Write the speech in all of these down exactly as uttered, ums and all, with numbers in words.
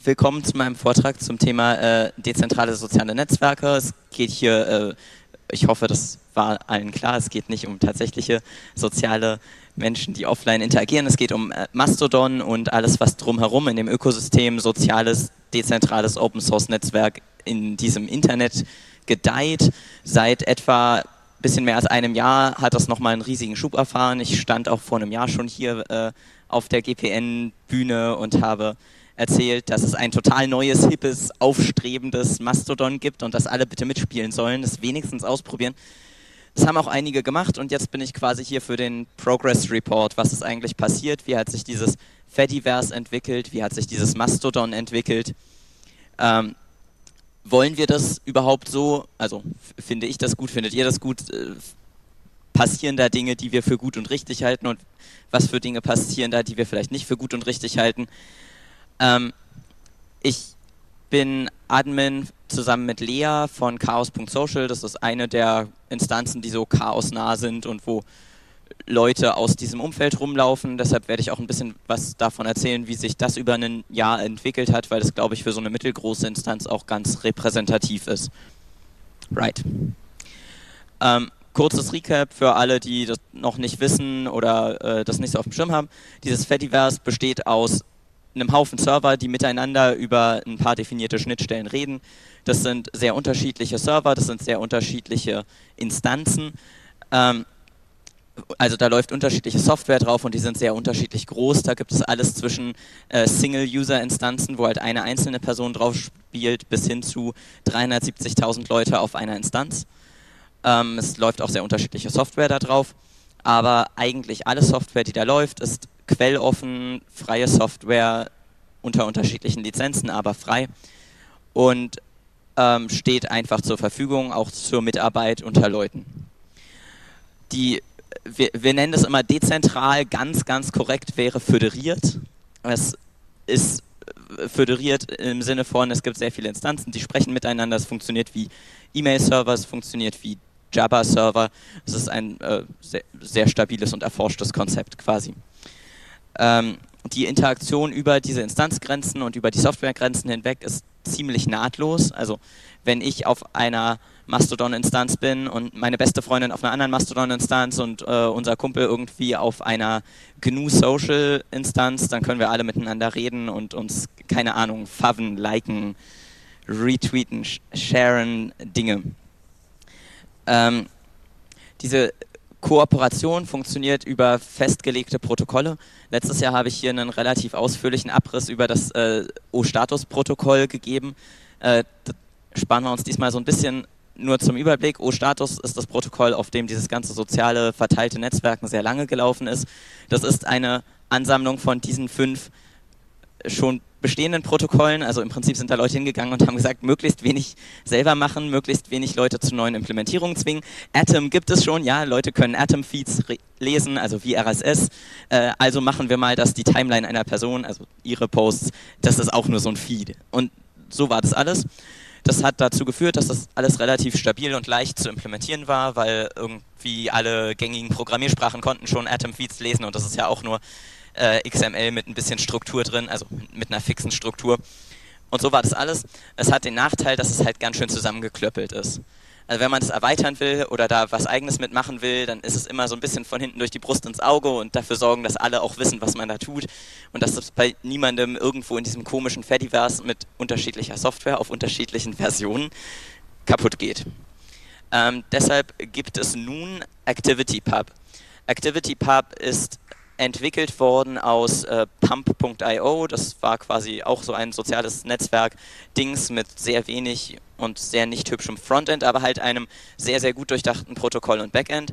willkommen zu meinem Vortrag zum Thema äh, dezentrale soziale Netzwerke. Es geht hier, äh, ich hoffe, das war allen klar, es geht nicht um tatsächliche soziale Menschen, die offline interagieren. Es geht um äh, Mastodon und alles, was drumherum in dem Ökosystem soziales, dezentrales Open-Source-Netzwerk in diesem Internet gedeiht. Seit etwa ein bisschen mehr als einem Jahr hat das nochmal einen riesigen Schub erfahren. Ich stand auch vor einem Jahr schon hier äh, auf der G P N-Bühne und habe erzählt, dass es ein total neues, hippes, aufstrebendes Mastodon gibt und dass alle bitte mitspielen sollen, das wenigstens ausprobieren. Das haben auch einige gemacht und jetzt bin ich quasi hier für den Progress Report. Was ist eigentlich passiert? Wie hat sich dieses Fediverse entwickelt? Wie hat sich dieses Mastodon entwickelt? Ähm, wollen wir das überhaupt so? Also finde ich das gut? Findet ihr das gut? Äh, passieren da Dinge, die wir für gut und richtig halten und was für Dinge passieren da, die wir vielleicht nicht für gut und richtig halten? Ähm, ich bin Admin zusammen mit Lea von chaos punkt social. Das ist eine der Instanzen, die so chaosnah sind und wo Leute aus diesem Umfeld rumlaufen. Deshalb werde ich auch ein bisschen was davon erzählen, wie sich das über ein Jahr entwickelt hat, weil das, glaube ich, für so eine mittelgroße Instanz auch ganz repräsentativ ist. Right. Ähm, kurzes Recap für alle, die das noch nicht wissen oder äh, das nicht so auf dem Schirm haben. Dieses Fediverse besteht aus einem Haufen Server, die miteinander über ein paar definierte Schnittstellen reden. Das sind sehr unterschiedliche Server, das sind sehr unterschiedliche Instanzen. Ähm, also da läuft unterschiedliche Software drauf und die sind sehr unterschiedlich groß. Da gibt es alles zwischen äh, Single-User-Instanzen, wo halt eine einzelne Person drauf spielt, bis hin zu dreihundertsiebzigtausend Leute auf einer Instanz. Ähm, es läuft auch sehr unterschiedliche Software da drauf, aber eigentlich alle Software, die da läuft, ist quelloffen, freie Software unter unterschiedlichen Lizenzen, aber frei und ähm, steht einfach zur Verfügung, auch zur Mitarbeit unter Leuten. Die, wir, wir nennen das immer dezentral, ganz, ganz korrekt wäre föderiert. Es ist föderiert im Sinne von, es gibt sehr viele Instanzen, die sprechen miteinander, es funktioniert wie E-Mail-Server, es funktioniert wie Jabber-Server, es ist ein äh, sehr, sehr stabiles und erforschtes Konzept quasi. Ähm, die Interaktion über diese Instanzgrenzen und über die Softwaregrenzen hinweg ist ziemlich nahtlos. Also wenn ich auf einer Mastodon-Instanz bin und meine beste Freundin auf einer anderen Mastodon-Instanz und äh, unser Kumpel irgendwie auf einer G N U-Social-Instanz, dann können wir alle miteinander reden und uns, keine Ahnung, faven, liken, retweeten, sharen, Dinge. Ähm, diese Kooperation funktioniert über festgelegte Protokolle. Letztes Jahr habe ich hier einen relativ ausführlichen Abriss über das äh, O-Status-Protokoll gegeben. Äh, das sparen wir uns diesmal so ein bisschen nur zum Überblick. O-Status ist das Protokoll, auf dem dieses ganze soziale, verteilte Netzwerken sehr lange gelaufen ist. Das ist eine Ansammlung von diesen fünf schon bestehenden Protokollen, also im Prinzip sind da Leute hingegangen und haben gesagt, möglichst wenig selber machen, möglichst wenig Leute zu neuen Implementierungen zwingen. Atom gibt es schon, ja, Leute können Atom-Feeds lesen, also wie R S S, äh, also machen wir mal, dass die Timeline einer Person, also ihre Posts, das ist auch nur so ein Feed. Und so war das alles. Das hat dazu geführt, dass das alles relativ stabil und leicht zu implementieren war, weil irgendwie alle gängigen Programmiersprachen konnten schon Atom-Feeds lesen und das ist ja auch nur Äh, X M L mit ein bisschen Struktur drin, also mit einer fixen Struktur. Und so war das alles. Es hat den Nachteil, dass es halt ganz schön zusammengeklöppelt ist. Also wenn man es erweitern will oder da was Eigenes mitmachen will, dann ist es immer so ein bisschen von hinten durch die Brust ins Auge und dafür sorgen, dass alle auch wissen, was man da tut und dass es bei niemandem irgendwo in diesem komischen Fediverse mit unterschiedlicher Software auf unterschiedlichen Versionen kaputt geht. Ähm, deshalb gibt es nun ActivityPub. ActivityPub ist entwickelt worden aus äh, pump punkt i o, das war quasi auch so ein soziales Netzwerk-Dings mit sehr wenig und sehr nicht hübschem Frontend, aber halt einem sehr, sehr gut durchdachten Protokoll und Backend,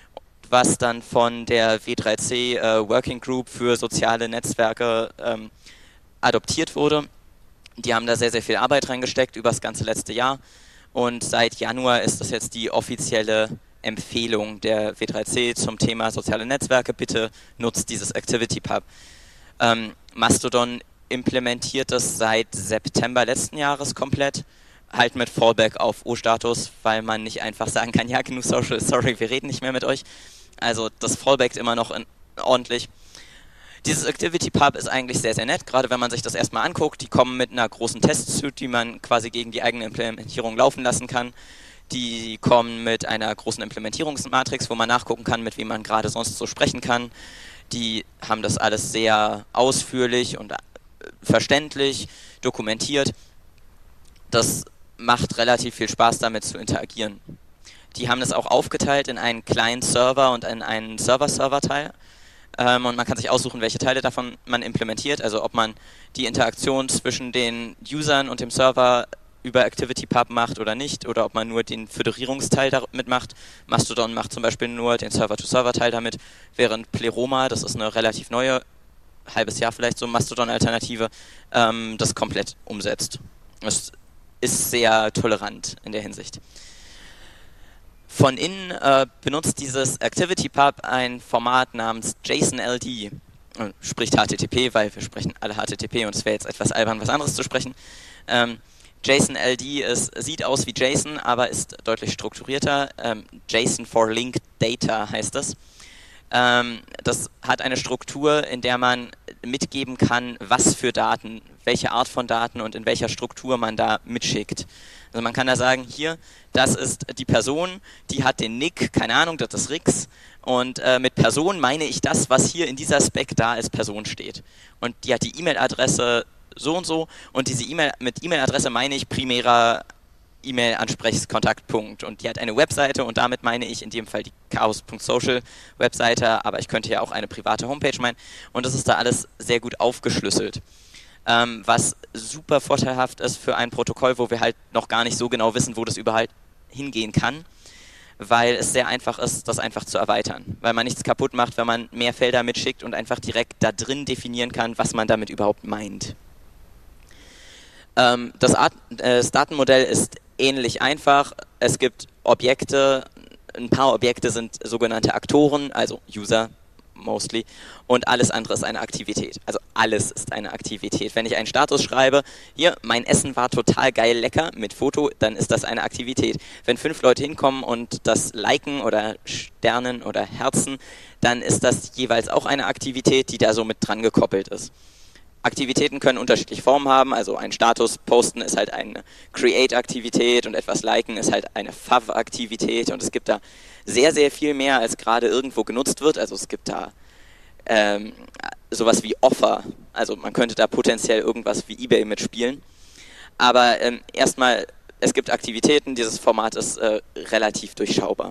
was dann von der W drei C äh, Working Group für soziale Netzwerke ähm, adoptiert wurde. Die haben da sehr, sehr viel Arbeit reingesteckt über das ganze letzte Jahr und seit Januar ist das jetzt die offizielle Empfehlung der W drei C zum Thema soziale Netzwerke. Bitte nutzt dieses ActivityPub. Ähm, Mastodon implementiert das seit September letzten Jahres komplett, halt mit Fallback auf O-Status, weil man nicht einfach sagen kann, ja, G N U Social, sorry, wir reden nicht mehr mit euch. Also das Fallbackt immer noch in, ordentlich. Dieses ActivityPub ist eigentlich sehr, sehr nett, gerade wenn man sich das erstmal anguckt. Die kommen mit einer großen Testsuite, die man quasi gegen die eigene Implementierung laufen lassen kann. Die kommen mit einer großen Implementierungsmatrix, wo man nachgucken kann, mit wem man gerade sonst so sprechen kann. Die haben das alles sehr ausführlich und verständlich dokumentiert. Das macht relativ viel Spaß, damit zu interagieren. Die haben das auch aufgeteilt in einen kleinen Server und in einen Server-Server-Teil. Ähm, und man kann sich aussuchen, welche Teile davon man implementiert. Also ob man die Interaktion zwischen den Usern und dem Server über ActivityPub macht oder nicht, oder ob man nur den Föderierungsteil damit macht. Mastodon macht zum Beispiel nur den Server-to-Server-Teil damit, während Pleroma, das ist eine relativ neue, halbes Jahr vielleicht so Mastodon-Alternative, ähm, das komplett umsetzt. Das ist sehr tolerant in der Hinsicht. Von innen äh, benutzt dieses ActivityPub ein Format namens JSON-L D. Äh, spricht H T T P, weil wir sprechen alle H T T P und es wäre jetzt etwas albern, was anderes zu sprechen. Ähm, JSON-L D ist, sieht aus wie JSON, aber ist deutlich strukturierter. Ähm, JSON for Linked Data heißt das. Ähm, das hat eine Struktur, in der man mitgeben kann, was für Daten, welche Art von Daten und in welcher Struktur man da mitschickt. Also man kann da sagen, hier, das ist die Person, die hat den Nick, keine Ahnung, das ist Rix. Und äh, mit Person meine ich das, was hier in dieser Spec da als Person steht. Und die hat die E-Mail-Adresse so und so. Und diese E-Mail, mit E-Mail-Adresse meine ich primärer E-Mail-Ansprechkontaktpunkt. Und die hat eine Webseite und damit meine ich in dem Fall die chaos Punkt social Webseite, aber ich könnte ja auch eine private Homepage meinen. Und das ist da alles sehr gut aufgeschlüsselt. Ähm, was super vorteilhaft ist für ein Protokoll, wo wir halt noch gar nicht so genau wissen, wo das überall hingehen kann, weil es sehr einfach ist, das einfach zu erweitern. Weil man nichts kaputt macht, wenn man mehr Felder mitschickt und einfach direkt da drin definieren kann, was man damit überhaupt meint. Ähm, das, Art, äh, das Datenmodell ist ähnlich einfach. Es gibt Objekte, ein paar Objekte sind sogenannte Aktoren, also User mostly, und alles andere ist eine Aktivität. Also alles ist eine Aktivität. Wenn ich einen Status schreibe, hier, mein Essen war total geil lecker mit Foto, dann ist das eine Aktivität. Wenn fünf Leute hinkommen und das liken oder Sternen oder Herzen, dann ist das jeweils auch eine Aktivität, die da so mit dran gekoppelt ist. Aktivitäten können unterschiedliche Formen haben, also ein Status posten ist halt eine Create-Aktivität und etwas liken ist halt eine Fav-Aktivität und es gibt da sehr, sehr viel mehr, als gerade irgendwo genutzt wird. Also es gibt da ähm, sowas wie Offer, also man könnte da potenziell irgendwas wie eBay mitspielen. Aber ähm, erstmal, es gibt Aktivitäten, dieses Format ist äh, relativ durchschaubar.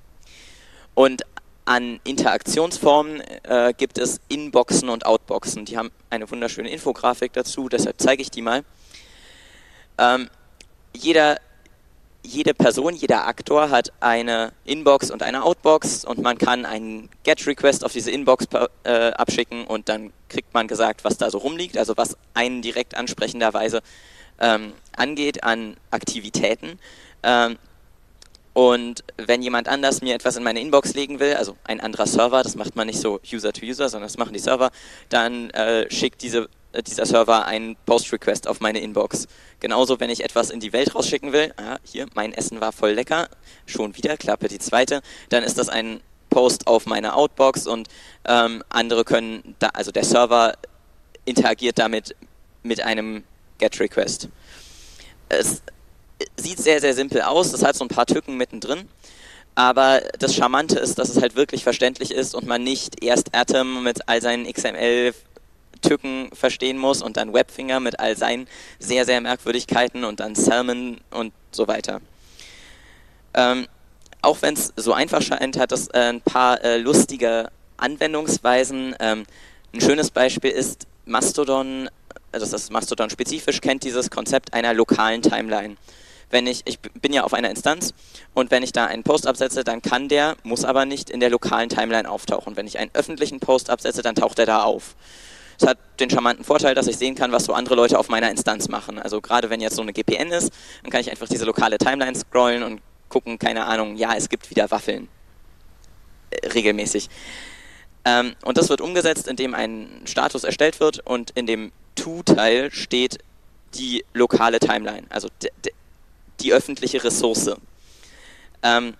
Und an Interaktionsformen äh, gibt es Inboxen und Outboxen. Die haben eine wunderschöne Infografik dazu, deshalb zeige ich die mal. Ähm, jeder, jede Person, jeder Aktor hat eine Inbox und eine Outbox und man kann einen Get-Request auf diese Inbox äh, abschicken und dann kriegt man gesagt, was da so rumliegt, also was einen direkt ansprechenderweise ähm, angeht an Aktivitäten. Ähm, Und wenn jemand anders mir etwas in meine Inbox legen will, also ein anderer Server, das macht man nicht so User-to-User, sondern das machen die Server, dann äh, schickt diese, äh, dieser Server einen Post-Request auf meine Inbox. Genauso, wenn ich etwas in die Welt rausschicken will, ah, hier, mein Essen war voll lecker, schon wieder, Klappe die zweite, dann ist das ein Post auf meine Outbox und ähm, andere können, da, also der Server interagiert damit mit einem Get-Request. Es sieht sehr, sehr simpel aus, das hat so ein paar Tücken mittendrin, aber das Charmante ist, dass es halt wirklich verständlich ist und man nicht erst Atom mit all seinen X M L-Tücken verstehen muss und dann Webfinger mit all seinen sehr, sehr Merkwürdigkeiten und dann Salmon und so weiter. Ähm, auch wenn es so einfach scheint, hat es äh, ein paar äh, lustige Anwendungsweisen. Ähm, ein schönes Beispiel ist Mastodon, das ist Mastodon spezifisch, kennt dieses Konzept einer lokalen Timeline. Wenn ich, ich bin ja auf einer Instanz und wenn ich da einen Post absetze, dann kann der, muss aber nicht in der lokalen Timeline auftauchen. Wenn ich einen öffentlichen Post absetze, dann taucht der da auf. Das hat den charmanten Vorteil, dass ich sehen kann, was so andere Leute auf meiner Instanz machen. Also gerade wenn jetzt so eine G P N ist, dann kann ich einfach diese lokale Timeline scrollen und gucken, keine Ahnung, ja, es gibt wieder Waffeln. Äh, regelmäßig. Ähm, und das wird umgesetzt, indem ein Status erstellt wird und in dem To-Teil steht die lokale Timeline, also die öffentliche Ressource. Ähm,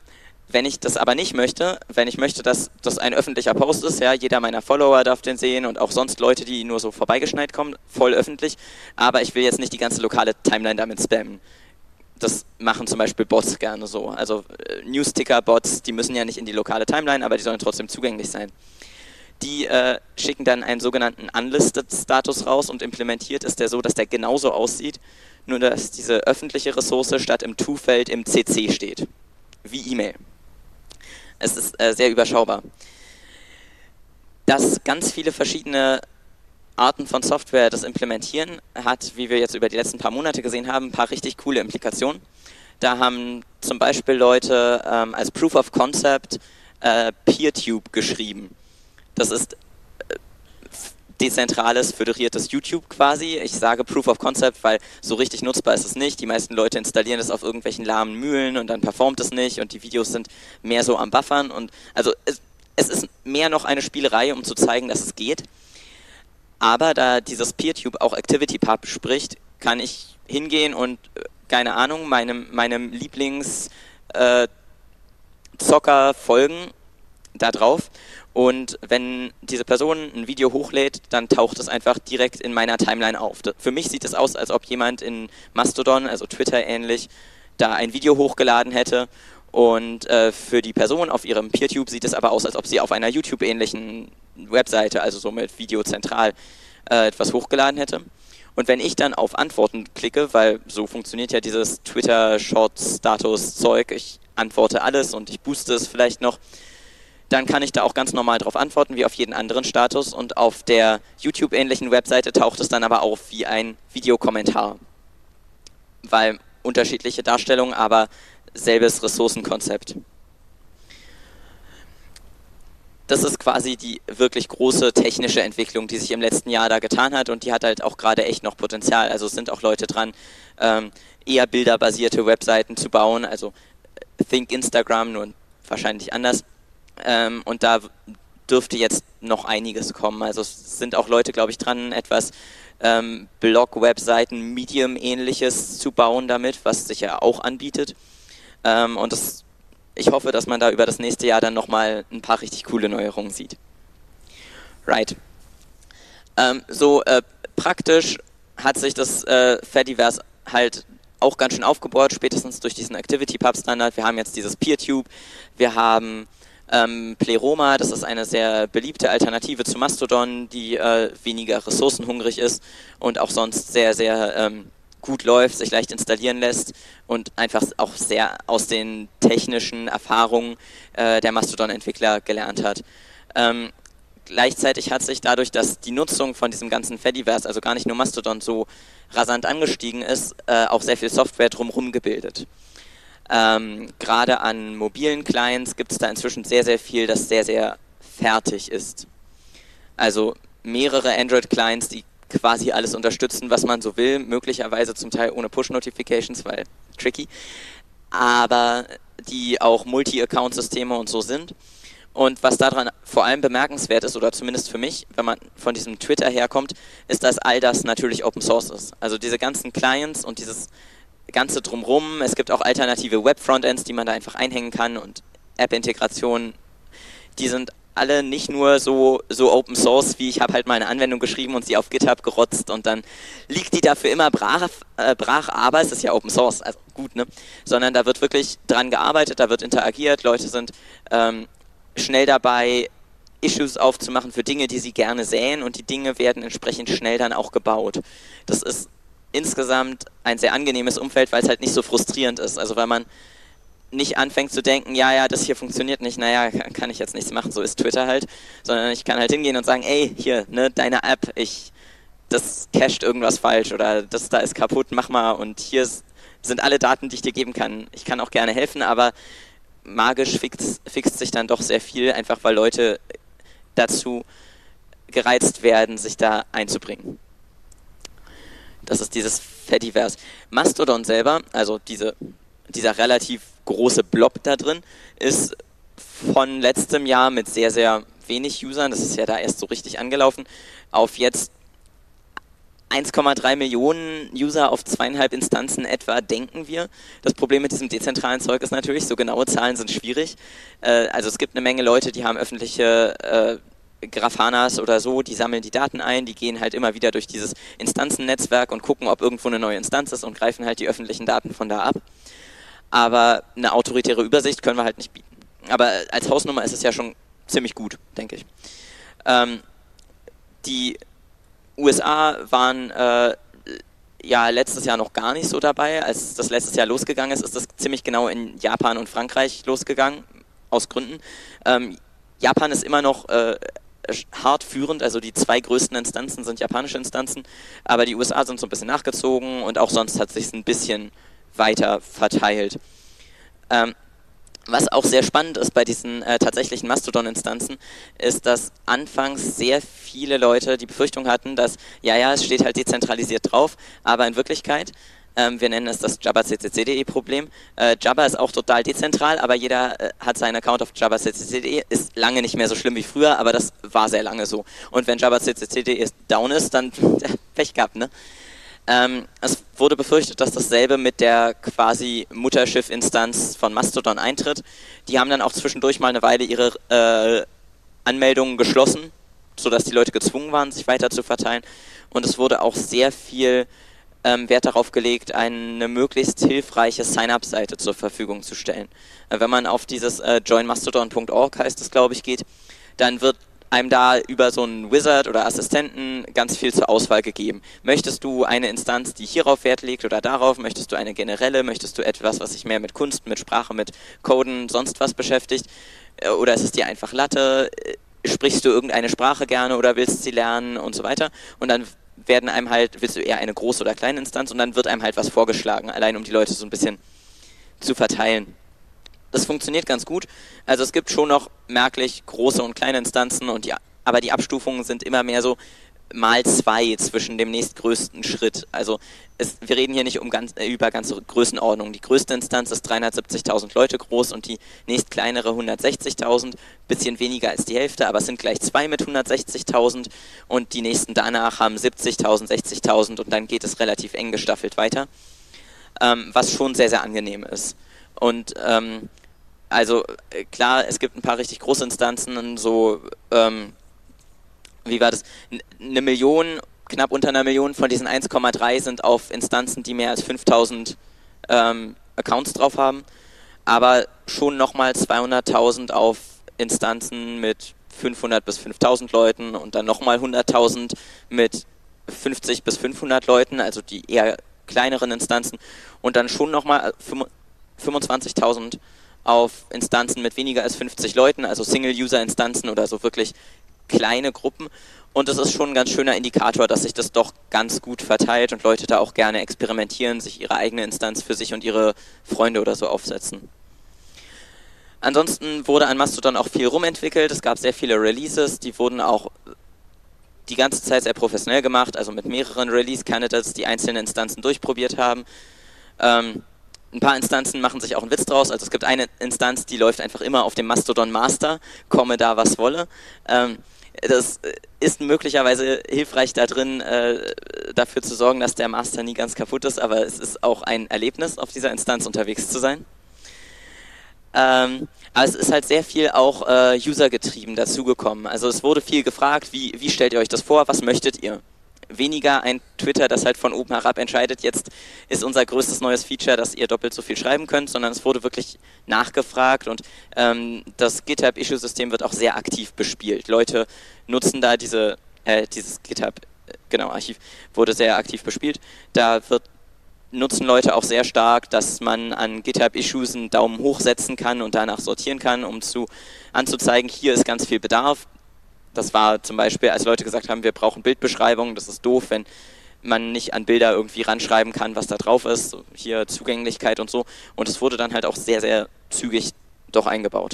Wenn ich das aber nicht möchte, wenn ich möchte, dass das ein öffentlicher Post ist, ja, jeder meiner Follower darf den sehen und auch sonst Leute, die nur so vorbeigeschneit kommen, voll öffentlich, aber ich will jetzt nicht die ganze lokale Timeline damit spammen. Das machen zum Beispiel Bots gerne so. Also äh, Newsticker-Bots, die müssen ja nicht in die lokale Timeline, aber die sollen trotzdem zugänglich sein. Die äh, schicken dann einen sogenannten Unlisted-Status raus und implementiert ist der so, dass der genauso aussieht, nur dass diese öffentliche Ressource statt im To-Feld im C C steht. Wie E-Mail. Es ist äh, sehr überschaubar. Dass ganz viele verschiedene Arten von Software das implementieren, hat, wie wir jetzt über die letzten paar Monate gesehen haben, ein paar richtig coole Implikationen. Da haben zum Beispiel Leute ähm, als Proof of Concept äh, PeerTube geschrieben. Das ist äh, dezentrales, föderiertes YouTube quasi. Ich sage Proof of Concept, weil so richtig nutzbar ist es nicht. Die meisten Leute installieren es auf irgendwelchen lahmen Mühlen und dann performt es nicht und die Videos sind mehr so am Buffern. Und also es, es ist mehr noch eine Spielerei, um zu zeigen, dass es geht. Aber da dieses PeerTube auch ActivityPub spricht, kann ich hingehen und, keine Ahnung, meinem, meinem Lieblingszocker äh, folgen da drauf. Und wenn diese Person ein Video hochlädt, dann taucht es einfach direkt in meiner Timeline auf. Für mich sieht es aus, als ob jemand in Mastodon, also Twitter ähnlich, da ein Video hochgeladen hätte. Und äh, für die Person auf ihrem PeerTube sieht es aber aus, als ob sie auf einer YouTube-ähnlichen Webseite, also so mit Video zentral, äh, etwas hochgeladen hätte. Und wenn ich dann auf Antworten klicke, weil so funktioniert ja dieses Twitter-Short-Status-Zeug, ich antworte alles und ich booste es vielleicht noch, dann kann ich da auch ganz normal drauf antworten, wie auf jeden anderen Status. Und auf der YouTube-ähnlichen Webseite taucht es dann aber auf wie ein Videokommentar. Weil unterschiedliche Darstellungen, aber selbes Ressourcenkonzept. Das ist quasi die wirklich große technische Entwicklung, die sich im letzten Jahr da getan hat und die hat halt auch gerade echt noch Potenzial. Also es sind auch Leute dran, ähm, eher bilderbasierte Webseiten zu bauen, also Think Instagram, nur wahrscheinlich anders. Ähm, und da dürfte jetzt noch einiges kommen. Also es sind auch Leute, glaube ich, dran, etwas ähm, Blog-Webseiten, Medium-ähnliches zu bauen damit, was sich ja auch anbietet. Ähm, und das, ich hoffe, dass man da über das nächste Jahr dann nochmal ein paar richtig coole Neuerungen sieht. Right. Ähm, so äh, praktisch hat sich das äh, Fediverse halt auch ganz schön aufgebaut, spätestens durch diesen ActivityPub-Standard. Wir haben jetzt dieses PeerTube, wir haben ähm, Pleroma, das ist eine sehr beliebte Alternative zu Mastodon, die äh, weniger ressourcenhungrig ist und auch sonst sehr, sehr ähm, gut läuft, sich leicht installieren lässt und einfach auch sehr aus den technischen Erfahrungen äh, der Mastodon-Entwickler gelernt hat. Ähm, gleichzeitig hat sich dadurch, dass die Nutzung von diesem ganzen Fediverse, also gar nicht nur Mastodon, so rasant angestiegen ist, äh, auch sehr viel Software drumherum gebildet. Ähm, gerade an mobilen Clients gibt es da inzwischen sehr, sehr viel, das sehr, sehr fertig ist. Also mehrere Android-Clients, die quasi alles unterstützen, was man so will, möglicherweise zum Teil ohne Push-Notifications, weil tricky, aber die auch Multi-Account-Systeme und so sind. Und was daran vor allem bemerkenswert ist, oder zumindest für mich, wenn man von diesem Twitter herkommt, ist, dass all das natürlich Open Source ist. Also diese ganzen Clients und dieses ganze Drumrum, es gibt auch alternative Web-Frontends, die man da einfach einhängen kann und App-Integrationen, die sind alle nicht nur so, so Open Source, wie ich habe halt mal eine Anwendung geschrieben und sie auf GitHub gerotzt und dann liegt die dafür immer brach, äh, brach, aber es ist ja Open Source, also gut, ne? Sondern da wird wirklich dran gearbeitet, da wird interagiert, Leute sind ähm, schnell dabei, Issues aufzumachen für Dinge, die sie gerne säen und die Dinge werden entsprechend schnell dann auch gebaut. Das ist insgesamt ein sehr angenehmes Umfeld, weil es halt nicht so frustrierend ist. Also weil man nicht anfängt zu denken, ja, ja, das hier funktioniert nicht, naja, kann ich jetzt nichts machen, so ist Twitter halt, sondern ich kann halt hingehen und sagen, ey, hier, ne, deine App, ich, das cached irgendwas falsch oder das da ist kaputt, mach mal und hier ist, sind alle Daten, die ich dir geben kann. Ich kann auch gerne helfen, aber magisch fixt, fixt sich dann doch sehr viel, einfach weil Leute dazu gereizt werden, sich da einzubringen. Das ist dieses Fediverse. Mastodon selber, also diese, dieser relativ große Blob da drin, ist von letztem Jahr mit sehr, sehr wenig Usern, das ist ja da erst so richtig angelaufen, auf jetzt eins Komma drei Millionen User auf zweieinhalb Instanzen etwa, denken wir. Das Problem mit diesem dezentralen Zeug ist natürlich, so genaue Zahlen sind schwierig. Äh, also es gibt eine Menge Leute, die haben öffentliche äh, Grafanas oder so, die sammeln die Daten ein, die gehen halt immer wieder durch dieses Instanzennetzwerk und gucken, ob irgendwo eine neue Instanz ist und greifen halt die öffentlichen Daten von da ab. Aber eine autoritäre Übersicht können wir halt nicht bieten. Aber als Hausnummer ist es ja schon ziemlich gut, denke ich. Ähm, die U S A waren äh, ja letztes Jahr noch gar nicht so dabei. Als das letztes Jahr losgegangen ist, ist das ziemlich genau in Japan und Frankreich losgegangen, aus Gründen. Ähm, Japan ist immer noch äh, hart führend, also die zwei größten Instanzen sind japanische Instanzen, aber die U S A sind so ein bisschen nachgezogen und auch sonst hat sich ein bisschen weiter verteilt. Ähm, Was auch sehr spannend ist bei diesen äh, tatsächlichen Mastodon-Instanzen, ist, dass anfangs sehr viele Leute die Befürchtung hatten, dass, ja, ja, es steht halt dezentralisiert drauf, aber in Wirklichkeit, ähm, wir nennen es das Jabber C C C punkt D E-Problem, äh, Jabber ist auch total dezentral, aber jeder äh, hat seinen Account auf Jabber C C C punkt D E, ist lange nicht mehr so schlimm wie früher, aber das war sehr lange so. Und wenn Jabber C C C punkt D E down ist, dann Pech gehabt, ne? Ähm, es wurde befürchtet, dass dasselbe mit der quasi Mutterschiff-Instanz von Mastodon eintritt. Die haben dann auch zwischendurch mal eine Weile ihre äh, Anmeldungen geschlossen, sodass die Leute gezwungen waren, sich weiter zu verteilen. Und es wurde auch sehr viel ähm, Wert darauf gelegt, eine möglichst hilfreiche Sign-up-Seite zur Verfügung zu stellen. Äh, wenn man auf dieses äh, join mastodon punkt org heißt es, glaube ich, geht, dann wird einem da über so einen Wizard oder Assistenten ganz viel zur Auswahl gegeben. Möchtest du eine Instanz, die hierauf Wert legt oder darauf? Möchtest du eine generelle? Möchtest du etwas, was sich mehr mit Kunst, mit Sprache, mit Coden, sonst was beschäftigt? Oder ist es dir einfach Latte? Sprichst du irgendeine Sprache gerne oder willst sie lernen und so weiter? Und dann werden einem halt, willst du eher eine große oder kleine Instanz und dann wird einem halt was vorgeschlagen, allein um die Leute so ein bisschen zu verteilen. Das funktioniert ganz gut. Also es gibt schon noch merklich große und kleine Instanzen, und die, aber die Abstufungen sind immer mehr so mal zwei zwischen dem nächstgrößten Schritt. Also es, wir reden hier nicht um ganz, äh, über ganze Größenordnungen. Die größte Instanz ist dreihundertsiebzigtausend Leute groß und die nächstkleinere hundertsechzigtausend, bisschen weniger als die Hälfte, aber es sind gleich zwei mit hundertsechzigtausend und die nächsten danach haben siebzigtausend, sechzigtausend und dann geht es relativ eng gestaffelt weiter, ähm, was schon sehr, sehr angenehm ist. Und ähm, also klar, es gibt ein paar richtig große Instanzen, so, ähm, wie war das, eine Million, knapp unter einer Million von diesen eins Komma drei sind auf Instanzen, die mehr als fünftausend ähm, Accounts drauf haben, aber schon nochmal zweihunderttausend auf Instanzen mit fünfhundert bis fünftausend Leuten und dann nochmal hunderttausend mit fünfzig bis fünfhundert Leuten, also die eher kleineren Instanzen, und dann schon nochmal fünfundzwanzigtausend auf Instanzen mit weniger als fünfzig Leuten, also Single-User-Instanzen oder so wirklich kleine Gruppen. Und das ist schon ein ganz schöner Indikator, dass sich das doch ganz gut verteilt und Leute da auch gerne experimentieren, sich ihre eigene Instanz für sich und ihre Freunde oder so aufsetzen. Ansonsten wurde an Mastodon auch viel rumentwickelt, es gab sehr viele Releases, die wurden auch die ganze Zeit sehr professionell gemacht, also mit mehreren Release-Candidates, die einzelne Instanzen durchprobiert haben. Ähm, Ein paar Instanzen machen sich auch einen Witz draus, also es gibt eine Instanz, die läuft einfach immer auf dem Mastodon Master, komme da was wolle. Ähm, das ist möglicherweise hilfreich da drin, äh, dafür zu sorgen, dass der Master nie ganz kaputt ist, aber es ist auch ein Erlebnis, auf dieser Instanz unterwegs zu sein. Ähm, aber es ist halt sehr viel auch äh, usergetrieben dazugekommen. Also es wurde viel gefragt, wie, wie stellt ihr euch das vor, was möchtet ihr? Weniger ein Twitter, das halt von oben herab entscheidet, jetzt ist unser größtes neues Feature, dass ihr doppelt so viel schreiben könnt, sondern es wurde wirklich nachgefragt und ähm, das GitHub-Issue-System wird auch sehr aktiv bespielt. Leute nutzen da diese, äh, dieses GitHub, äh, genau, Archiv wurde sehr aktiv bespielt. Da wird, nutzen Leute auch sehr stark, dass man an GitHub-Issues einen Daumen hoch setzen kann und danach sortieren kann, um zu anzuzeigen, hier ist ganz viel Bedarf. Das war zum Beispiel, als Leute gesagt haben, wir brauchen Bildbeschreibungen, das ist doof, wenn man nicht an Bilder irgendwie ranschreiben kann, was da drauf ist, so hier Zugänglichkeit und so. Und es wurde dann halt auch sehr, sehr zügig doch eingebaut.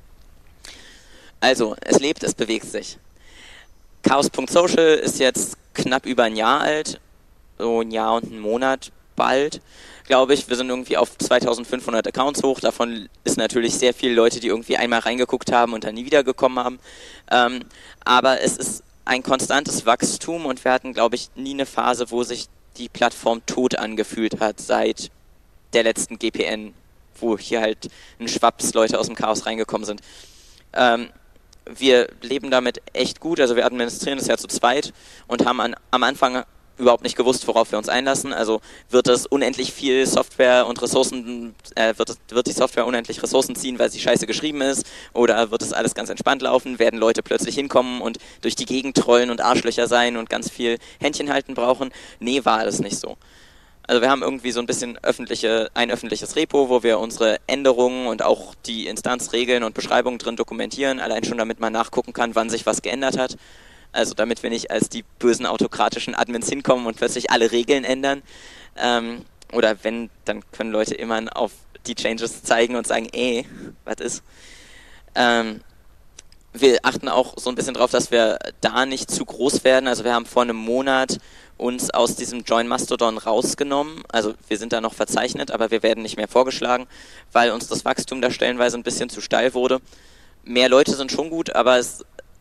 Also, es lebt, es bewegt sich. Chaos Punkt Social ist jetzt knapp über ein Jahr alt, so ein Jahr und einen Monat bald, glaube ich. Wir sind irgendwie auf zweitausendfünfhundert Accounts hoch. Davon ist natürlich sehr viele Leute, die irgendwie einmal reingeguckt haben und dann nie wiedergekommen haben. Ähm, aber es ist ein konstantes Wachstum und wir hatten, glaube ich, nie eine Phase, wo sich die Plattform tot angefühlt hat seit der letzten G P N, wo hier halt ein Schwaps Leute aus dem Chaos reingekommen sind. Ähm, wir leben damit echt gut, also wir administrieren das ja zu zweit und haben an, am Anfang überhaupt nicht gewusst, worauf wir uns einlassen. Also wird es unendlich viel Software und Ressourcen, äh, wird, es, wird die Software unendlich Ressourcen ziehen, weil sie scheiße geschrieben ist, oder wird es alles ganz entspannt laufen, werden Leute plötzlich hinkommen und durch die Gegend trollen und Arschlöcher sein und ganz viel Händchen halten brauchen? Nee, war alles nicht so. Also wir haben irgendwie so ein bisschen öffentliche, ein öffentliches Repo, wo wir unsere Änderungen und auch die Instanzregeln und Beschreibungen drin dokumentieren, allein schon damit man nachgucken kann, wann sich was geändert hat. Also damit wir nicht als die bösen autokratischen Admins hinkommen und plötzlich alle Regeln ändern. Ähm, oder wenn, dann können Leute immer auf die Changes zeigen und sagen, ey, was ist? Ähm, wir achten auch so ein bisschen drauf, dass wir da nicht zu groß werden. Also wir haben vor einem Monat uns aus diesem Join Mastodon rausgenommen. Also wir sind da noch verzeichnet, aber wir werden nicht mehr vorgeschlagen, weil uns das Wachstum da stellenweise ein bisschen zu steil wurde. Mehr Leute sind schon gut, aber es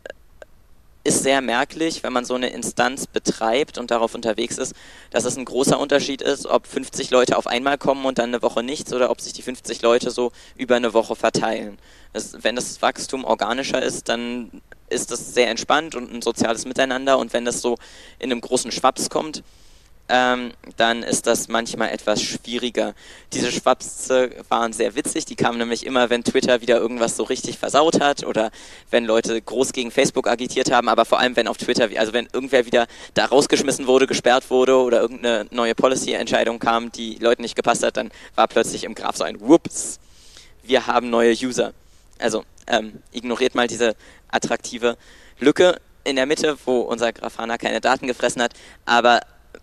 ist sehr merklich, wenn man so eine Instanz betreibt und darauf unterwegs ist, dass es ein großer Unterschied ist, ob fünfzig Leute auf einmal kommen und dann eine Woche nichts oder ob sich die fünfzig Leute so über eine Woche verteilen. Das, wenn das Wachstum organischer ist, dann ist das sehr entspannt und ein soziales Miteinander, und wenn das so in einem großen Schwaps kommt, Ähm, dann ist das manchmal etwas schwieriger. Diese Schwapse waren sehr witzig, die kamen nämlich immer, wenn Twitter wieder irgendwas so richtig versaut hat oder wenn Leute groß gegen Facebook agitiert haben, aber vor allem wenn auf Twitter, also wenn irgendwer wieder da rausgeschmissen wurde, gesperrt wurde oder irgendeine neue Policy-Entscheidung kam, die Leuten nicht gepasst hat, dann war plötzlich im Graph so ein Whoops, wir haben neue User. Also ähm, ignoriert mal diese attraktive Lücke in der Mitte, wo unser Grafana keine Daten gefressen hat, aber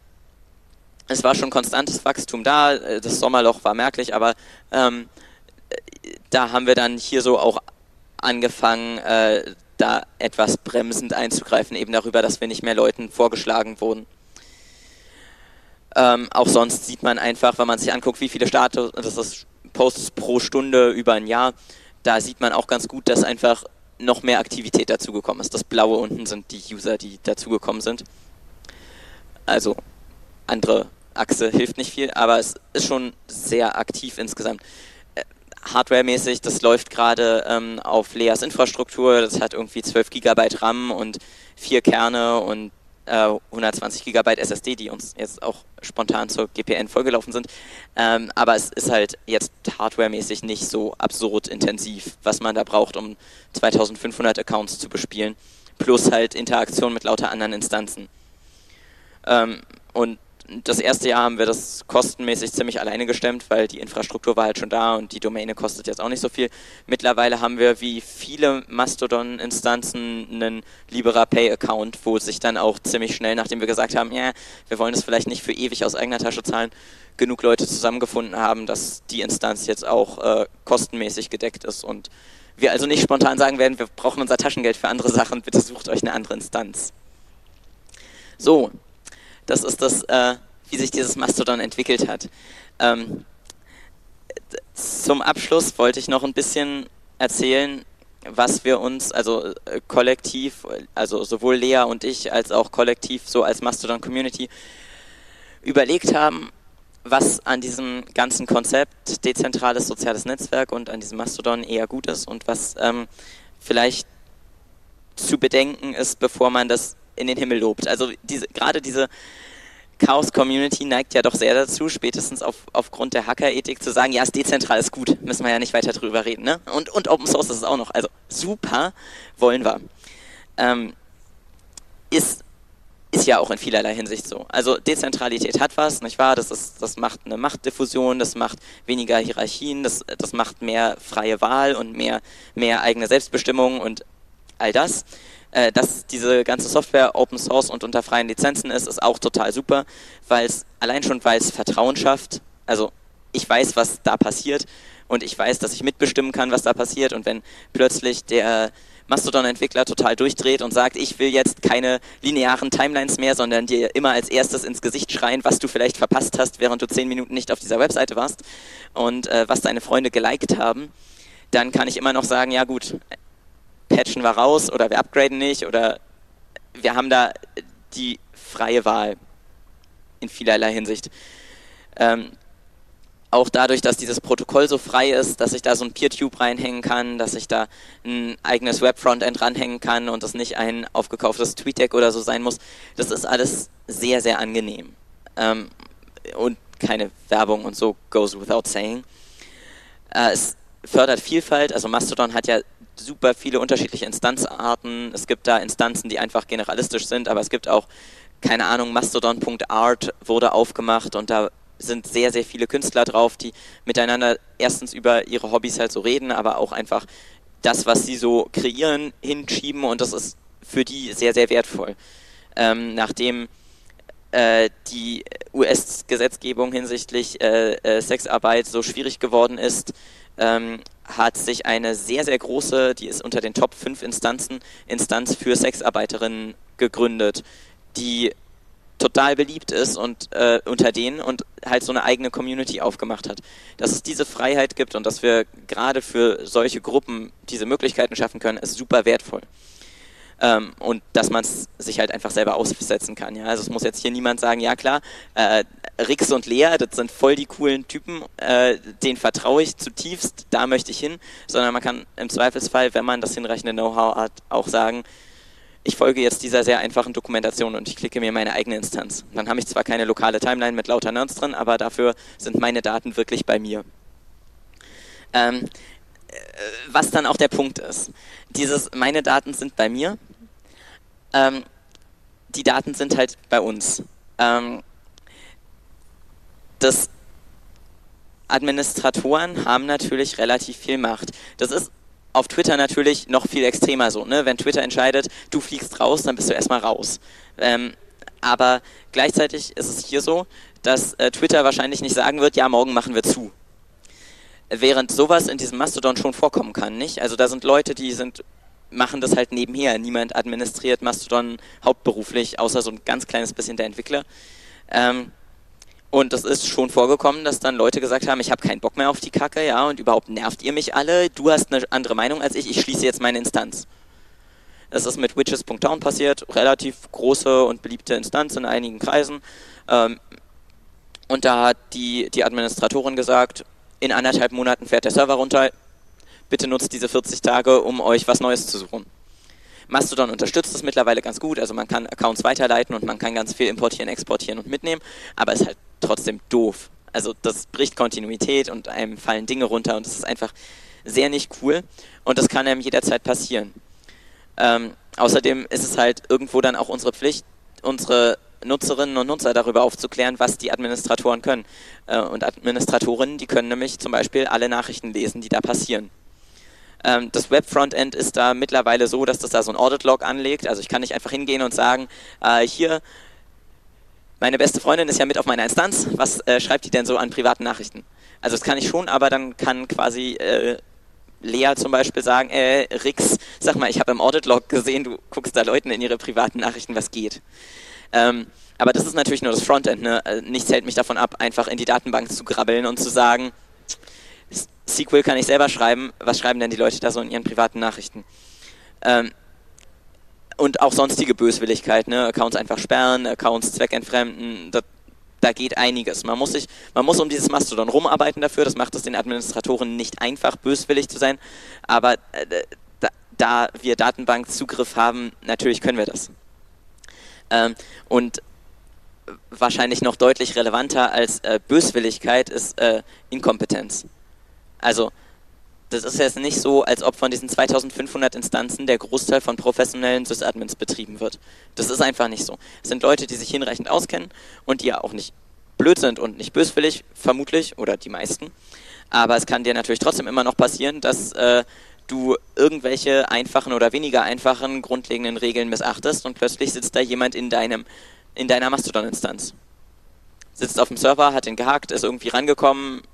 es war schon konstantes Wachstum da, das Sommerloch war merklich, aber ähm, da haben wir dann hier so auch angefangen, äh, da etwas bremsend einzugreifen, eben darüber, dass wir nicht mehr Leuten vorgeschlagen wurden. Ähm, auch sonst sieht man einfach, wenn man sich anguckt, wie viele Status, das ist Posts pro Stunde über ein Jahr, da sieht man auch ganz gut, dass einfach noch mehr Aktivität dazugekommen ist. Das Blaue unten sind die User, die dazugekommen sind. Also andere Achse hilft nicht viel, aber es ist schon sehr aktiv insgesamt. Äh, Hardware-mäßig, das läuft gerade ähm, auf Leas Infrastruktur, das hat irgendwie zwölf Gigabyte RAM und vier Kerne und äh, hundertzwanzig Gigabyte S S D, die uns jetzt auch spontan zur G P N vollgelaufen sind. Ähm, aber es ist halt jetzt hardware-mäßig nicht so absurd intensiv, was man da braucht, um zweitausendfünfhundert Accounts zu bespielen, plus halt Interaktion mit lauter anderen Instanzen. Ähm, und das erste Jahr haben wir das kostenmäßig ziemlich alleine gestemmt, weil die Infrastruktur war halt schon da und die Domäne kostet jetzt auch nicht so viel. Mittlerweile haben wir wie viele Mastodon-Instanzen einen Libera-Pay-Account, wo sich dann auch ziemlich schnell, nachdem wir gesagt haben, ja, wir wollen das vielleicht nicht für ewig aus eigener Tasche zahlen, genug Leute zusammengefunden haben, dass die Instanz jetzt auch äh, kostenmäßig gedeckt ist und wir also nicht spontan sagen werden, wir brauchen unser Taschengeld für andere Sachen, bitte sucht euch eine andere Instanz. So. Das ist das, äh, wie sich dieses Mastodon entwickelt hat. Ähm, zum Abschluss wollte ich noch ein bisschen erzählen, was wir uns, also äh, kollektiv, also sowohl Lea und ich, als auch kollektiv, so als Mastodon-Community, überlegt haben, was an diesem ganzen Konzept dezentrales soziales Netzwerk und an diesem Mastodon eher gut ist und was ähm, vielleicht zu bedenken ist, bevor man das in den Himmel lobt. Also diese, gerade diese Chaos-Community neigt ja doch sehr dazu, spätestens auf, aufgrund der Hacker-Ethik zu sagen, ja, ist dezentral, ist gut, müssen wir ja nicht weiter drüber reden. Ne? Und, und Open Source ist es auch noch. Also super, wollen wir. Ähm, ist, ist ja auch in vielerlei Hinsicht so. Also Dezentralität hat was, nicht wahr? Das, ist, das macht eine Machtdiffusion, das macht weniger Hierarchien, das, das macht mehr freie Wahl und mehr, mehr eigene Selbstbestimmung und all das. Dass diese ganze Software Open Source und unter freien Lizenzen ist, ist auch total super, weil es allein schon, weil es Vertrauen schafft. Also ich weiß, was da passiert und ich weiß, dass ich mitbestimmen kann, was da passiert, und wenn plötzlich der Mastodon-Entwickler total durchdreht und sagt, ich will jetzt keine linearen Timelines mehr, sondern dir immer als erstes ins Gesicht schreien, was du vielleicht verpasst hast, während du zehn Minuten nicht auf dieser Webseite warst und äh, was deine Freunde geliked haben, dann kann ich immer noch sagen, ja gut, patchen wir raus oder wir upgraden nicht oder wir haben da die freie Wahl in vielerlei Hinsicht. Ähm, auch dadurch, dass dieses Protokoll so frei ist, dass ich da so ein PeerTube reinhängen kann, dass ich da ein eigenes Web-Frontend ranhängen kann und das nicht ein aufgekauftes TweetDeck oder so sein muss. Das ist alles sehr, sehr angenehm. Ähm, und keine Werbung und so, goes without saying. Äh, es fördert Vielfalt, also Mastodon hat ja super viele unterschiedliche Instanzarten. Es gibt da Instanzen, die einfach generalistisch sind, aber es gibt auch, keine Ahnung, Mastodon Punkt art wurde aufgemacht und da sind sehr, sehr viele Künstler drauf, die miteinander erstens über ihre Hobbys halt so reden, aber auch einfach das, was sie so kreieren, hinschieben und das ist für die sehr, sehr wertvoll. Ähm, nachdem äh, die U S-Gesetzgebung hinsichtlich äh, äh, Sexarbeit so schwierig geworden ist, ähm, hat sich eine sehr, sehr große, die ist unter den Top fünf Instanzen, Instanz für Sexarbeiterinnen gegründet, die total beliebt ist und äh, unter denen und halt so eine eigene Community aufgemacht hat. Dass es diese Freiheit gibt und dass wir gerade für solche Gruppen diese Möglichkeiten schaffen können, ist super wertvoll. Ähm, und dass man es sich halt einfach selber aussetzen kann. Ja? Also es muss jetzt hier niemand sagen, ja klar, äh, Rix und Lea, das sind voll die coolen Typen, äh, denen vertraue ich zutiefst, da möchte ich hin, sondern man kann im Zweifelsfall, wenn man das hinreichende Know-how hat, auch sagen, ich folge jetzt dieser sehr einfachen Dokumentation und ich klicke mir meine eigene Instanz. Dann habe ich zwar keine lokale Timeline mit lauter Nerds drin, aber dafür sind meine Daten wirklich bei mir. Ähm, was dann auch der Punkt ist. Dieses, meine Daten sind bei mir, ähm, die Daten sind halt bei uns. Ähm, das Administratoren haben natürlich relativ viel Macht. Das ist auf Twitter natürlich noch viel extremer so, ne? Wenn Twitter entscheidet, du fliegst raus, dann bist du erstmal raus. Ähm, aber gleichzeitig ist es hier so, dass äh, Twitter wahrscheinlich nicht sagen wird, ja, morgen machen wir zu. Während sowas in diesem Mastodon schon vorkommen kann, nicht? Also da sind Leute, die sind, machen das halt nebenher. Niemand administriert Mastodon hauptberuflich, außer so ein ganz kleines bisschen der Entwickler. Ähm, Und das ist schon vorgekommen, dass dann Leute gesagt haben, ich habe keinen Bock mehr auf die Kacke, ja, und überhaupt nervt ihr mich alle, du hast eine andere Meinung als ich, ich schließe jetzt meine Instanz. Das ist mit Witches Punkt town passiert, relativ große und beliebte Instanz in einigen Kreisen. Ähm, und da hat die, die Administratorin gesagt, in anderthalb Monaten fährt der Server runter, bitte nutzt diese vierzig Tage, um euch was Neues zu suchen. Mastodon unterstützt das mittlerweile ganz gut, also man kann Accounts weiterleiten und man kann ganz viel importieren, exportieren und mitnehmen, aber es ist halt trotzdem doof. Also das bricht Kontinuität und einem fallen Dinge runter und das ist einfach sehr nicht cool und das kann einem jederzeit passieren. Ähm, außerdem ist es halt irgendwo dann auch unsere Pflicht, unsere Nutzerinnen und Nutzer darüber aufzuklären, was die Administratoren können. Äh, und Administratorinnen, die können nämlich zum Beispiel alle Nachrichten lesen, die da passieren. Ähm, das Web-Frontend ist da mittlerweile so, dass das da so ein Audit-Log anlegt. Also ich kann nicht einfach hingehen und sagen, äh, hier, meine beste Freundin ist ja mit auf meiner Instanz, was äh, schreibt die denn so an privaten Nachrichten? Also das kann ich schon, aber dann kann quasi äh, Lea zum Beispiel sagen, äh, Rix, sag mal, ich habe im Audit-Log gesehen, du guckst da Leuten in ihre privaten Nachrichten, was geht. Ähm, aber das ist natürlich nur das Frontend, ne? Nichts hält mich davon ab, einfach in die Datenbank zu grabbeln und zu sagen, S Q L kann ich selber schreiben, was schreiben denn die Leute da so in ihren privaten Nachrichten? Ähm, und auch sonstige Böswilligkeit, ne? Accounts einfach sperren, Accounts zweckentfremden, das, da geht einiges. Man muss sich, man muss um dieses Mastodon rumarbeiten dafür, das macht es den Administratoren nicht einfach, böswillig zu sein, aber äh, da, da wir Datenbankzugriff haben, natürlich können wir das. Ähm, und wahrscheinlich noch deutlich relevanter als äh, Böswilligkeit ist äh, Inkompetenz. Also das ist jetzt nicht so, als ob von diesen zweitausendfünfhundert Instanzen der Großteil von professionellen Sysadmins betrieben wird. Das ist einfach nicht so. Es sind Leute, die sich hinreichend auskennen und die ja auch nicht blöd sind und nicht böswillig, vermutlich, oder die meisten. Aber es kann dir natürlich trotzdem immer noch passieren, dass äh, du irgendwelche einfachen oder weniger einfachen grundlegenden Regeln missachtest und plötzlich sitzt da jemand in deinem in deiner Mastodon-Instanz. Sitzt auf dem Server, hat den gehackt, ist irgendwie rangekommen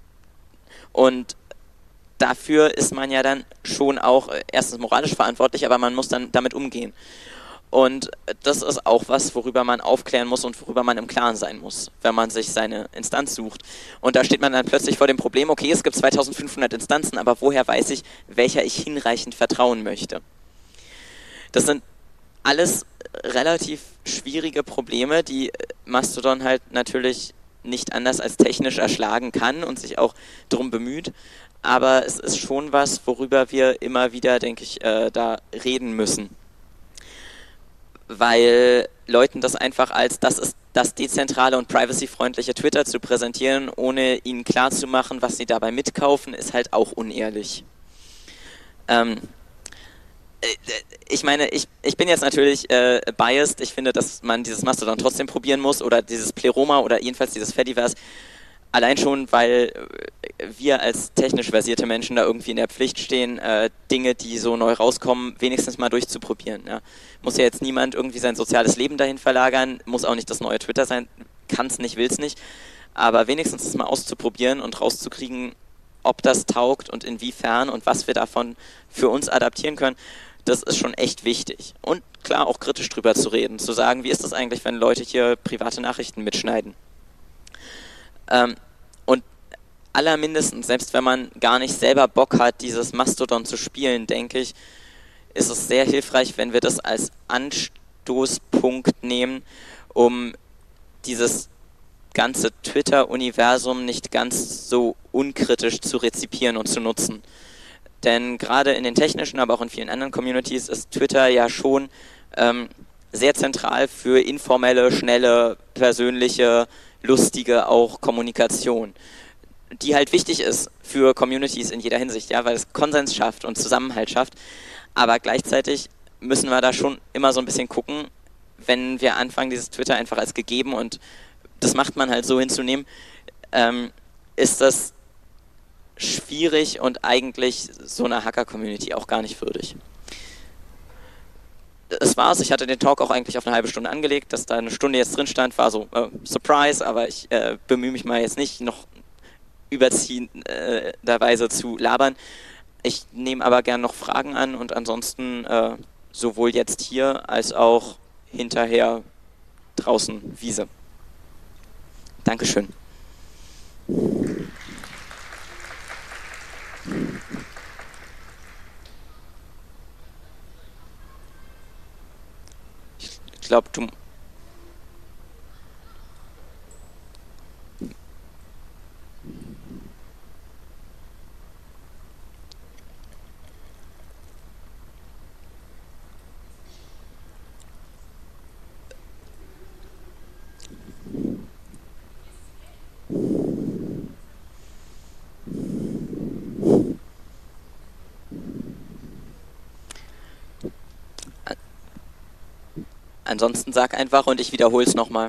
und dafür ist man ja dann schon auch erstens moralisch verantwortlich, aber man muss dann damit umgehen. Und das ist auch was, worüber man aufklären muss und worüber man im Klaren sein muss, wenn man sich seine Instanz sucht. Und da steht man dann plötzlich vor dem Problem, okay, es gibt zweitausendfünfhundert Instanzen, aber woher weiß ich, welcher ich hinreichend vertrauen möchte? Das sind alles relativ schwierige Probleme, die Mastodon halt natürlich nicht anders als technisch erschlagen kann und sich auch darum bemüht. Aber es ist schon was, worüber wir immer wieder, denke ich, äh, da reden müssen. Weil Leuten das einfach als das ist das dezentrale und privacy-freundliche Twitter zu präsentieren, ohne ihnen klarzumachen, was sie dabei mitkaufen, ist halt auch unehrlich. Ähm, ich meine, ich, ich bin jetzt natürlich äh, biased. Ich finde, dass man dieses Mastodon trotzdem probieren muss oder dieses Pleroma oder jedenfalls dieses Fediverse. Allein schon, weil wir als technisch versierte Menschen da irgendwie in der Pflicht stehen, äh, Dinge, die so neu rauskommen, wenigstens mal durchzuprobieren. Ja. Muss ja jetzt niemand irgendwie sein soziales Leben dahin verlagern, muss auch nicht das neue Twitter sein, kann es nicht, will es nicht. Aber wenigstens das mal auszuprobieren und rauszukriegen, ob das taugt und inwiefern und was wir davon für uns adaptieren können, das ist schon echt wichtig. Und klar, auch kritisch drüber zu reden, zu sagen, wie ist das eigentlich, wenn Leute hier private Nachrichten mitschneiden. Ähm, und allermindestens, selbst wenn man gar nicht selber Bock hat, dieses Mastodon zu spielen, denke ich, ist es sehr hilfreich, wenn wir das als Anstoßpunkt nehmen, um dieses ganze Twitter-Universum nicht ganz so unkritisch zu rezipieren und zu nutzen. Denn gerade in den technischen, aber auch in vielen anderen Communities ist Twitter ja schon ähm, sehr zentral für informelle, schnelle, persönliche, lustige auch Kommunikation, die halt wichtig ist für Communities in jeder Hinsicht, ja, weil es Konsens schafft und Zusammenhalt schafft. Aber gleichzeitig müssen wir da schon immer so ein bisschen gucken, wenn wir anfangen, dieses Twitter einfach als gegeben und das macht man halt so hinzunehmen, ähm, ist das schwierig und eigentlich so einer Hacker-Community auch gar nicht würdig. Es war's, ich hatte den Talk auch eigentlich auf eine halbe Stunde angelegt, dass da eine Stunde jetzt drin stand, war so äh, Surprise, aber ich äh, bemühe mich mal jetzt nicht noch überziehenderweise äh, zu labern. Ich nehme aber gern noch Fragen an und ansonsten äh, sowohl jetzt hier als auch hinterher draußen Wiese. Dankeschön. Ich glaube, du... Ansonsten sag einfach und ich wiederhole es nochmal.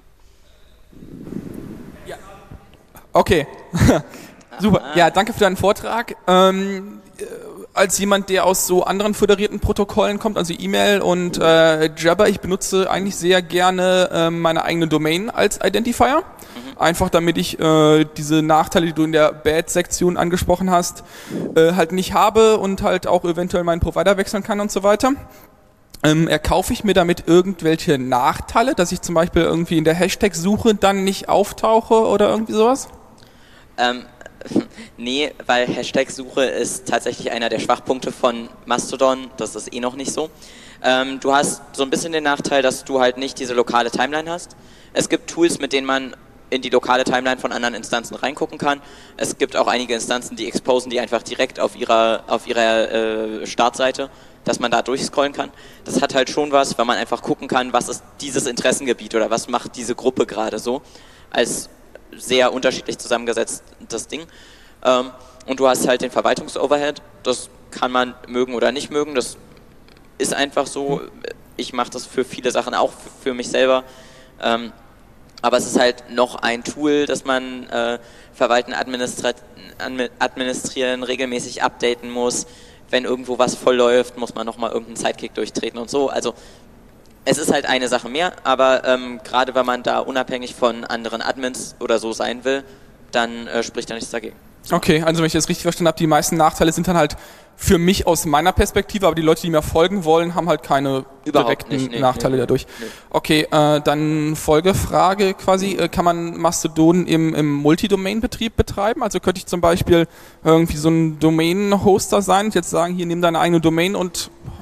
Ja. Okay, super. Ja, danke für deinen Vortrag. Ähm, äh, als jemand, der aus so anderen föderierten Protokollen kommt, also E-Mail und äh, Jabber, ich benutze eigentlich sehr gerne äh, meine eigene Domain als Identifier. Mhm. Einfach damit ich äh, diese Nachteile, die du in der Bad-Sektion angesprochen hast, äh, halt nicht habe und halt auch eventuell meinen Provider wechseln kann und so weiter. Ähm, erkaufe ich mir damit irgendwelche Nachteile, dass ich zum Beispiel irgendwie in der Hashtag-Suche dann nicht auftauche oder irgendwie sowas? Ähm, nee, weil Hashtag-Suche ist tatsächlich einer der Schwachpunkte von Mastodon, das ist eh noch nicht so. Ähm, du hast so ein bisschen den Nachteil, dass du halt nicht diese lokale Timeline hast. Es gibt Tools, mit denen man in die lokale Timeline von anderen Instanzen reingucken kann. Es gibt auch einige Instanzen, die exposen die einfach direkt auf ihrer, auf ihrer äh, Startseite, dass man da durchscrollen kann. Das hat halt schon was, weil man einfach gucken kann, was ist dieses Interessengebiet oder was macht diese Gruppe gerade so, als sehr unterschiedlich zusammengesetztes Ding. Ähm, und du hast halt den Verwaltungsoverhead, das kann man mögen oder nicht mögen, das ist einfach so. Ich mache das für viele Sachen auch, für mich selber. Ähm, aber es ist halt noch ein Tool, das man äh, verwalten, administri- administrieren, regelmäßig updaten muss. Wenn irgendwo was voll läuft, muss man nochmal irgendeinen Sidekick durchtreten und so. Also es ist halt eine Sache mehr, aber ähm, gerade wenn man da unabhängig von anderen Admins oder so sein will, dann äh, spricht da nichts dagegen. Okay, also wenn ich das richtig verstanden habe, die meisten Nachteile sind dann halt für mich aus meiner Perspektive, aber die Leute, die mir folgen wollen, haben halt keine Überhaupt direkten nicht, nee, Nachteile nee, dadurch. nee. Okay, äh, dann Folgefrage quasi, äh, kann man Mastodon im, im Multidomain-Betrieb betreiben? Also könnte ich zum Beispiel irgendwie so ein Domain-Hoster sein und jetzt sagen, hier nimm deine eigene Domain und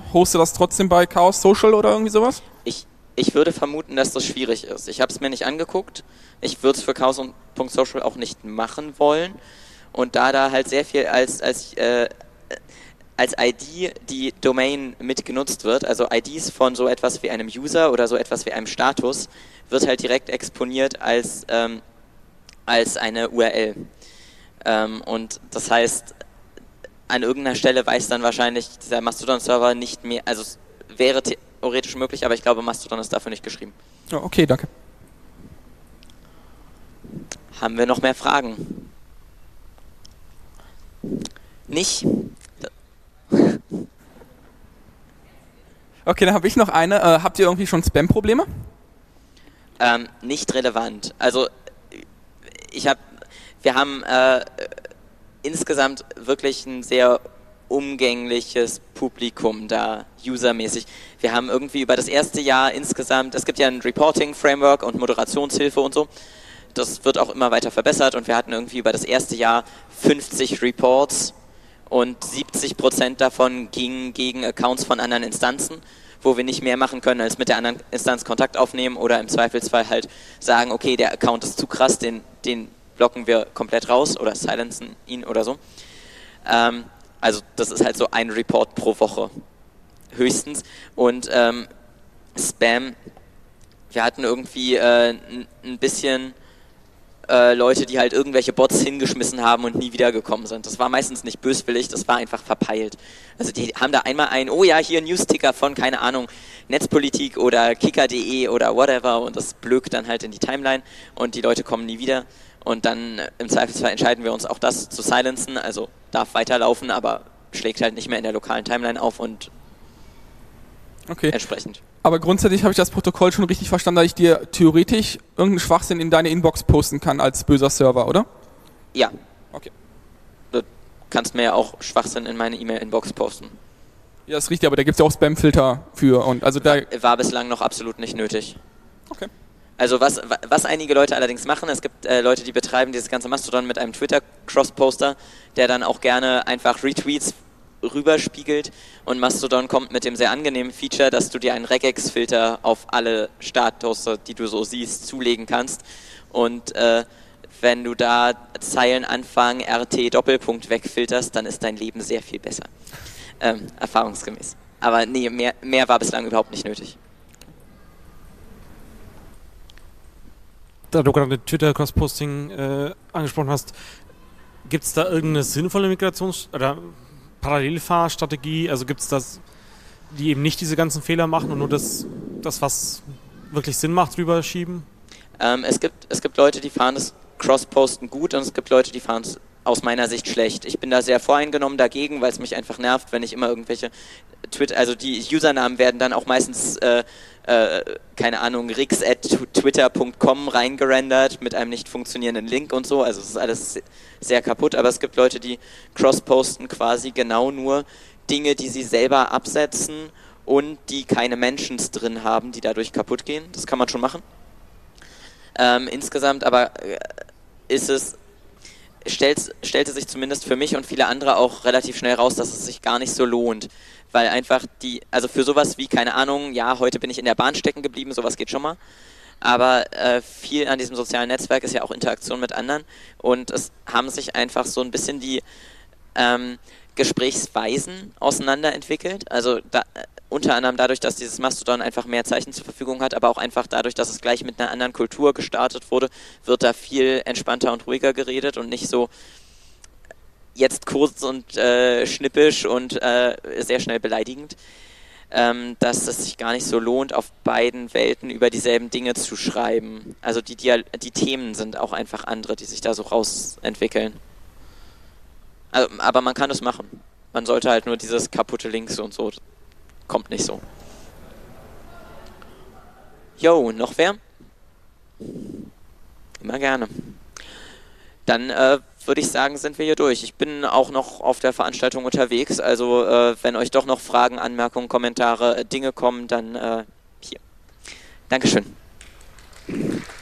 hoste das trotzdem bei Chaos Social oder irgendwie sowas? Ich, ich würde vermuten, dass das schwierig ist. Ich habe es mir nicht angeguckt. Ich würde es für Chaos Punkt Social auch nicht machen wollen. Und da da halt sehr viel als, als, äh, als I D die Domain mit genutzt wird, also I Ds von so etwas wie einem User oder so etwas wie einem Status, wird halt direkt exponiert als, ähm, als eine U R L. Ähm, und das heißt, an irgendeiner Stelle weiß dann wahrscheinlich dieser Mastodon-Server nicht mehr, also es wäre theoretisch möglich, aber ich glaube, Mastodon ist dafür nicht geschrieben. Oh, okay, danke. Haben wir noch mehr Fragen? Nicht? Okay, dann habe ich noch eine. Äh, habt ihr irgendwie schon Spam-Probleme? Ähm, nicht relevant. Also ich habe, wir haben äh, insgesamt wirklich ein sehr umgängliches Publikum da, usermäßig. Wir haben irgendwie über das erste Jahr insgesamt, es gibt ja ein Reporting-Framework und Moderationshilfe und so, das wird auch immer weiter verbessert und wir hatten irgendwie über das erste Jahr fünfzig Reports und siebzig Prozent davon gingen gegen Accounts von anderen Instanzen, wo wir nicht mehr machen können, als mit der anderen Instanz Kontakt aufnehmen oder im Zweifelsfall halt sagen, okay, der Account ist zu krass, den, den blocken wir komplett raus oder silenzen ihn oder so. Ähm, also das ist halt so ein Report pro Woche höchstens. Und ähm, Spam, wir hatten irgendwie äh, ein bisschen äh, Leute, die halt irgendwelche Bots hingeschmissen haben und nie wiedergekommen sind. Das war meistens nicht böswillig, das war einfach verpeilt. Also die haben da einmal ein, oh ja, hier ein Newsticker von, keine Ahnung, Netzpolitik oder Kicker punkt de oder whatever und das blökt dann halt in die Timeline und die Leute kommen nie wieder. Und dann äh, im Zweifelsfall entscheiden wir uns auch das zu silenzen, also darf weiterlaufen, aber schlägt halt nicht mehr in der lokalen Timeline auf und okay. Entsprechend. Aber grundsätzlich habe ich das Protokoll schon richtig verstanden, dass ich dir theoretisch irgendeinen Schwachsinn in deine Inbox posten kann als böser Server, oder? Ja. Okay. Du kannst mir ja auch Schwachsinn in meine E-Mail-Inbox posten. Ja, das ist richtig, aber da gibt es ja auch Spam-Filter für und also da... War bislang noch absolut nicht nötig. Okay. Also was, was einige Leute allerdings machen, es gibt äh, Leute, die betreiben dieses ganze Mastodon mit einem Twitter-Cross-Poster, der dann auch gerne einfach Retweets rüberspiegelt und Mastodon kommt mit dem sehr angenehmen Feature, dass du dir einen Regex-Filter auf alle Status, die du so siehst, zulegen kannst und äh, wenn du da Zeilen anfangen, R T Doppelpunkt wegfilterst, dann ist dein Leben sehr viel besser. Ähm, erfahrungsgemäß. Aber nee, mehr, mehr war bislang überhaupt nicht nötig. Da du gerade Twitter-Cross-Posting äh, angesprochen hast, gibt es da irgendeine sinnvolle Migrations- oder Parallelfahrstrategie? Also gibt es das, die eben nicht diese ganzen Fehler machen und nur das, das was wirklich Sinn macht, rüberschieben? Ähm, es gibt, es gibt Leute, die fahren das Cross-Posten gut und es gibt Leute, die fahren es aus meiner Sicht schlecht. Ich bin da sehr voreingenommen dagegen, weil es mich einfach nervt, wenn ich immer irgendwelche Twitter, also die Usernamen werden dann auch meistens, äh, äh, keine Ahnung, rix at twitter punkt com reingerendert mit einem nicht funktionierenden Link und so. Also es ist alles sehr kaputt, aber es gibt Leute, die cross-posten quasi genau nur Dinge, die sie selber absetzen und die keine Mentions drin haben, die dadurch kaputt gehen. Das kann man schon machen. Ähm, insgesamt aber äh, ist es Stellt, stellte sich zumindest für mich und viele andere auch relativ schnell raus, dass es sich gar nicht so lohnt, weil einfach die, also für sowas wie, keine Ahnung, ja, heute bin ich in der Bahn stecken geblieben, sowas geht schon mal, aber äh, viel an diesem sozialen Netzwerk ist ja auch Interaktion mit anderen und es haben sich einfach so ein bisschen die ähm, Gesprächsweisen auseinanderentwickelt, also da, äh, unter anderem dadurch, dass dieses Mastodon einfach mehr Zeichen zur Verfügung hat, aber auch einfach dadurch, dass es gleich mit einer anderen Kultur gestartet wurde, wird da viel entspannter und ruhiger geredet und nicht so jetzt kurz und äh, schnippisch und äh, sehr schnell beleidigend, ähm, dass es sich gar nicht so lohnt, auf beiden Welten über dieselben Dinge zu schreiben. Also die, die, die Themen sind auch einfach andere, die sich da so rausentwickeln. Also, aber man kann es machen. Man sollte halt nur dieses kaputte Links und so, kommt nicht so. Jo, noch wer? Immer gerne. Dann äh, würde ich sagen, sind wir hier durch. Ich bin auch noch auf der Veranstaltung unterwegs, also äh, wenn euch doch noch Fragen, Anmerkungen, Kommentare, äh, Dinge kommen, dann äh, hier. Dankeschön.